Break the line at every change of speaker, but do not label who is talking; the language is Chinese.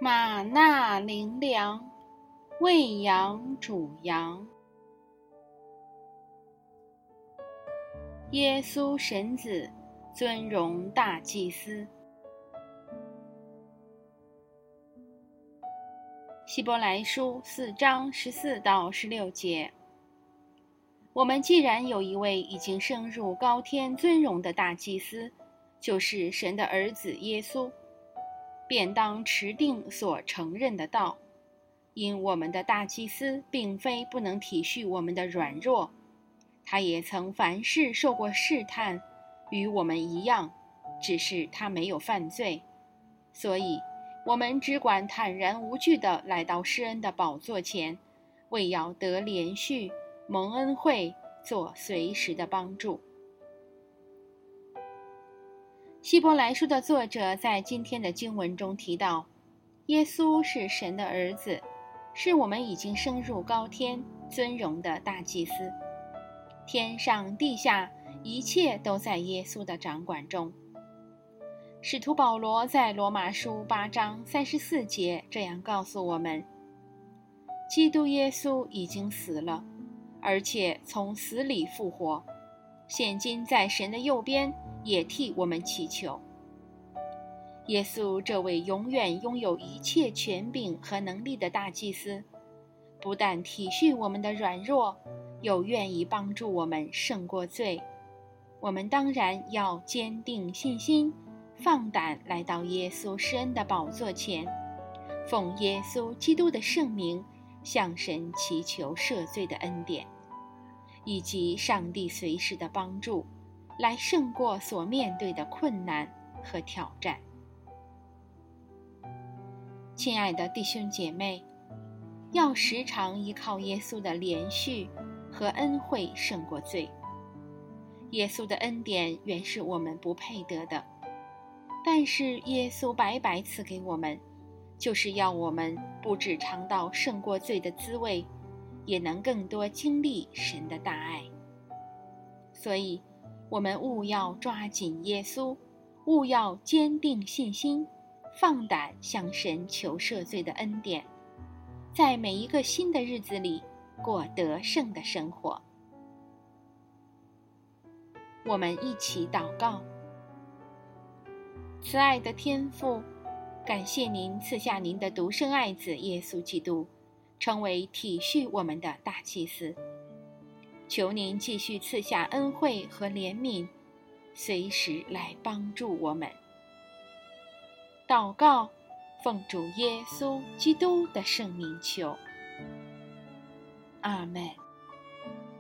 玛纳灵粮，喂养主羊。耶稣神子，尊荣大祭司。希伯来书4章14到16节。我们既然有一位已经升入高天尊荣的大祭司，就是神的儿子耶稣，便当持定所承认的道。因我们的大祭司并非不能体恤我们的软弱，他也曾凡事受过试探，与我们一样，只是他没有犯罪。所以我们只管坦然无惧地来到施恩的宝座前，为要得连续蒙恩惠，做随时的帮助。希伯来书的作者在今天的经文中提到，耶稣是神的儿子，是我们已经升入高天尊荣的大祭司。天上地下一切都在耶稣的掌管中。使徒保罗在罗马书8章34节这样告诉我们，基督耶稣已经死了，而且从死里复活，现今在神的右边，也替我们祈求。耶稣这位永远拥有一切权柄和能力的大祭司，不但体恤我们的软弱，又愿意帮助我们胜过罪。我们当然要坚定信心，放胆来到耶稣施恩的宝座前，奉耶稣基督的圣名，向神祈求赦罪的恩典，以及上帝随时的帮助，来胜过所面对的困难和挑战。亲爱的弟兄姐妹，要时常依靠耶稣的连续和恩惠胜过罪。耶稣的恩典原是我们不配得的，但是耶稣白白赐给我们，就是要我们不只尝到胜过罪的滋味，也能更多经历神的大爱。所以我们务要抓紧耶稣，务要坚定信心，放胆向神求赦罪的恩典，在每一个新的日子里过得胜的生活。我们一起祷告。慈爱的天父，感谢您赐下您的独生爱子耶稣基督，成为体恤我们的大祭司。求您继续赐下恩惠和怜悯，随时来帮助我们。祷告，奉主耶稣基督的圣名求。阿们。